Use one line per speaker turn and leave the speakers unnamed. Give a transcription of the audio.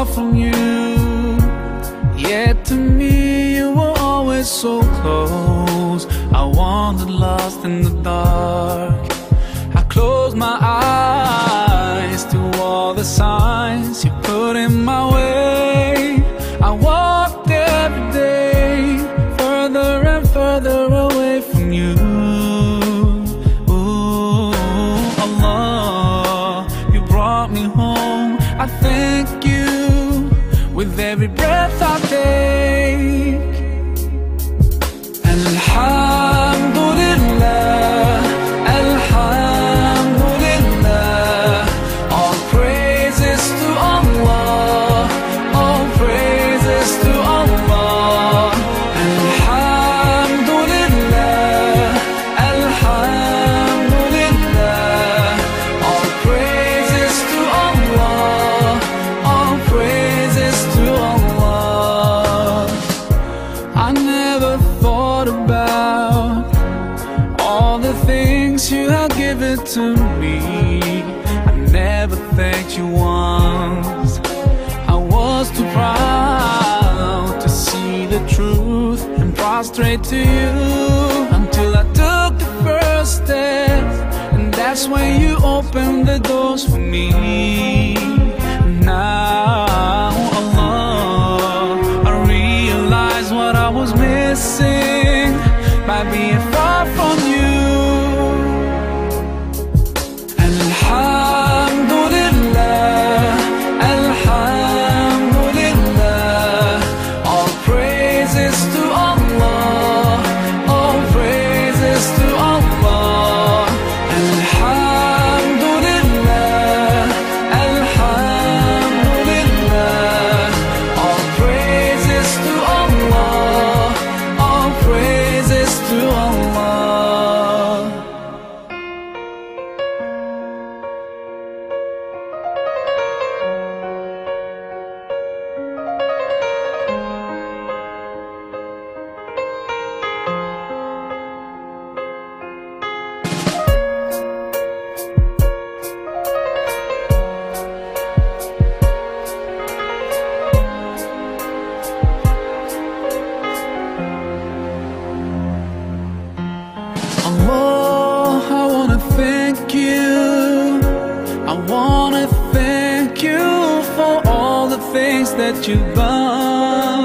from you. Yet to me you were always so close. I wandered lost in the dark. I closed my eyes to all the signs you put in my way. I walked every day further and further away from you. Ooh, Allah, you brought me home. I thank you with every breath I take. And Alhamdulillah, Alhamdulillah, all praises to Allah, all praises to Allah. Alhamdulillah, Alhamdulillah, all praises to Allah, all praises to Allah. I never thought about all the things you have given to me. I never thanked you once. I was too proud to see the truth and prostrate to you, until I took the first step, and that's when you opened the doors for me. Now, Allah, I realize what I was missing by being far from you. And Alhamdulillah, Alhamdulillah, all praises to Allah, all praises to Allah. Alhamdulillah, Alhamdulillah, all praises to Allah, all praises to Allah. Allah, I wanna thank you. I wanna thank you for all the things that you've done.